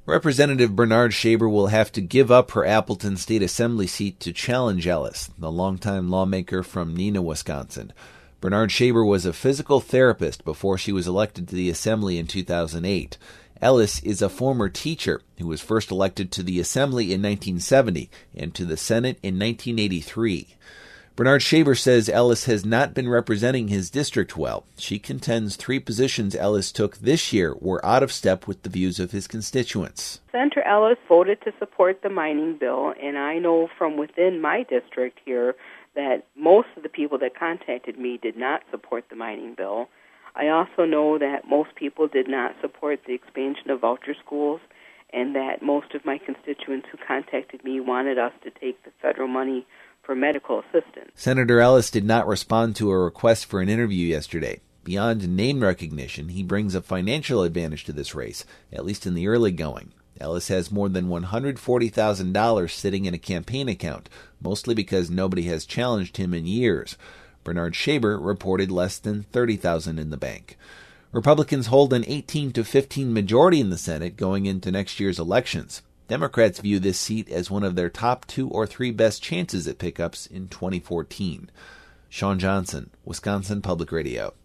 Representative Bernard Shaber will have to give up her Appleton State Assembly seat to challenge Ellis, the longtime lawmaker from Neenah, Wisconsin. Bernard Shaber was a physical therapist before she was elected to the Assembly in 2008. Ellis is a former teacher who was first elected to the Assembly in 1970 and to the Senate in 1983. Bernard Shaber says Ellis has not been representing his district well. She contends 3 positions Ellis took this year were out of step with the views of his constituents. Senator Ellis voted to support the mining bill, and I know from within my district here that most of the people that contacted me did not support the mining bill. I also know that most people did not support the expansion of voucher schools, and that most of my constituents who contacted me wanted us to take the federal money for medical assistance. Senator Ellis did not respond to a request for an interview yesterday. Beyond name recognition, he brings a financial advantage to this race, at least in the early going. Ellis has more than $140,000 sitting in a campaign account, mostly because nobody has challenged him in years. Bernard Shaber reported less than $30,000 in the bank. Republicans hold an 18-15 majority in the Senate going into next year's elections. Democrats view this seat as one of their top 2 or 3 best chances at pickups in 2014. Sean Johnson, Wisconsin Public Radio.